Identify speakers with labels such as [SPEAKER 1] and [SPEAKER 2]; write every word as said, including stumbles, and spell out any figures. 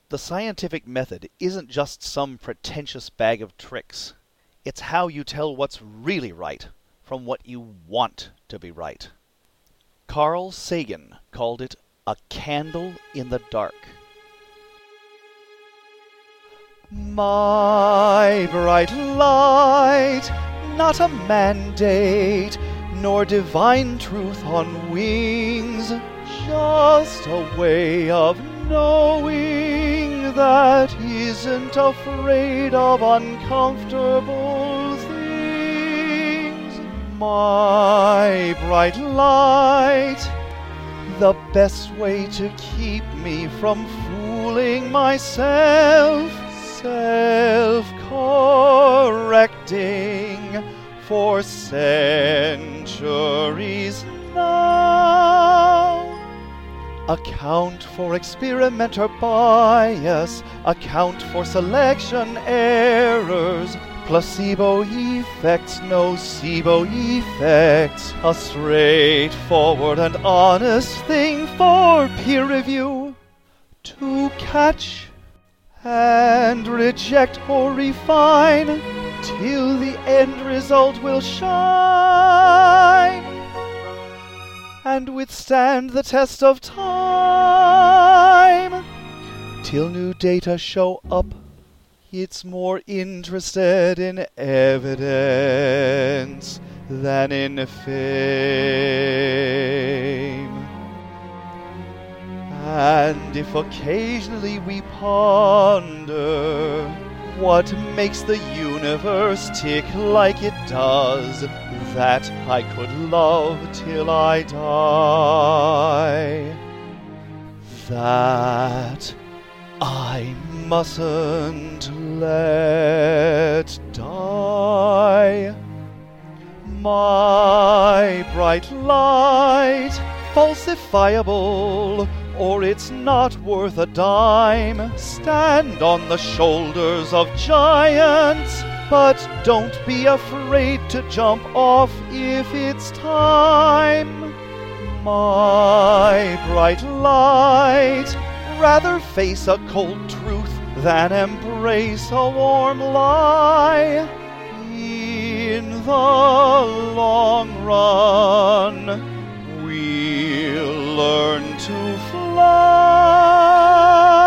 [SPEAKER 1] The scientific method isn't just some pretentious bag of tricks. It's how you tell what's really right from what you want to be right. Carl Sagan called it a candle in the dark. My bright light, not a mandate, nor divine truth on wings, just a way of knowing that isn't afraid of uncomfortable things. My bright light, the best way to keep me from fooling myself, self-correcting for centuries now. Account for experimenter bias, account for selection errors, placebo effects, nocebo effects, a straightforward and honest thing for peer review to catch and reject or refine till the end result will shine and withstand the test of time. Till new data show up, it's more interested in evidence than in fame. And if occasionally we ponder what makes the universe tick like it does, that I could love till I die, that I mustn't let die. My bright light, falsifiable, or it's not worth a dime. Stand on the shoulders of giants, but don't be afraid to jump off if it's time. My bright light, rather face a cold truth than embrace a warm lie. In the long run, we'll learn to fly.